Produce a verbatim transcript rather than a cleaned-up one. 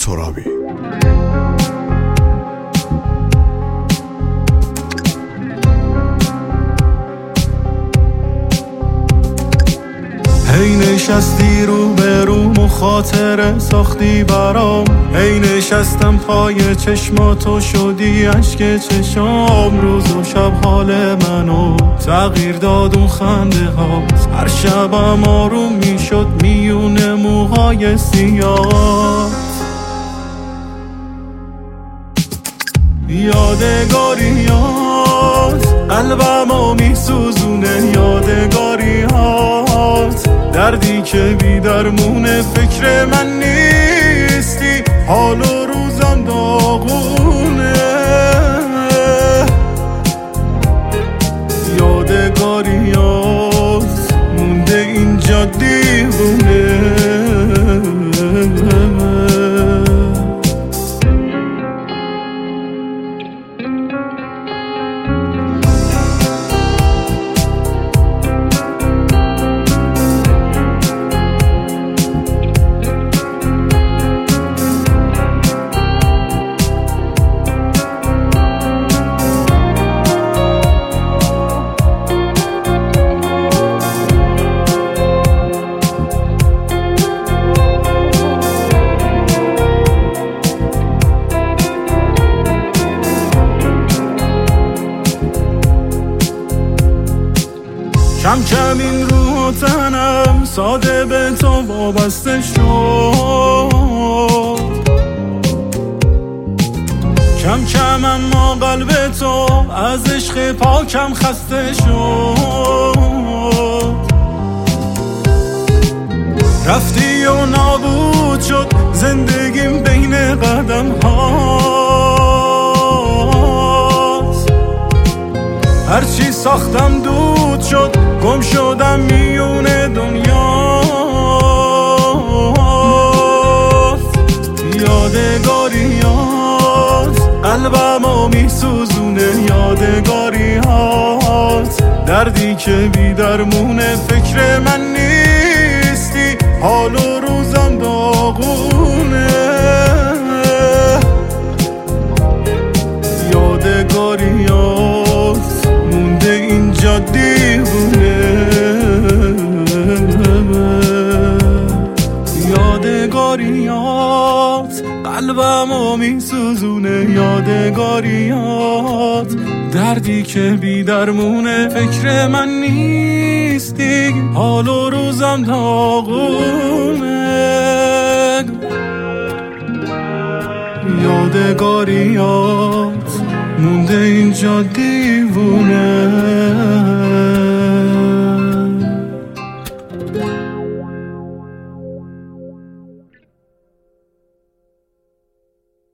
ترابی. هی نشستی رو به رو مخاطره ساختی برام، هی نشستم پای چشماتو شدی عشق چشام، روز و شب حال منو تغییر داد اون خنده هات، هر شبم آروم میشد میونه موهای سیاه، یادگاریات قلبمو میسوزونه، یادگاریات دردی که بی درمونه، فکر من نیستی حال و روزم داغونه، یادگاریات مونده اینجا دیوونه. کم کم این روح تنم ساده به تو وابسته شد، کم کم اما قلب تو از عشق پاکم خسته شد، رفتی و نابود شد زندگیم بین قدم هاست، هرچی ساختم دود شد گم شدم میونه دنیاست، یادگاریات قلبمو میسوزونه، یادگاریات دردی که بی درمونه، فکر من نیستی حال و روزم داغونه، یادگاریات مونده اینجا دیوونه، یادگاریات قلبمو میسوزونه، یادگاریات دردی که بی درمونه، فکر من نیستی حال و روزم داغونه، یادگاریات مونده اینجا دیوونه.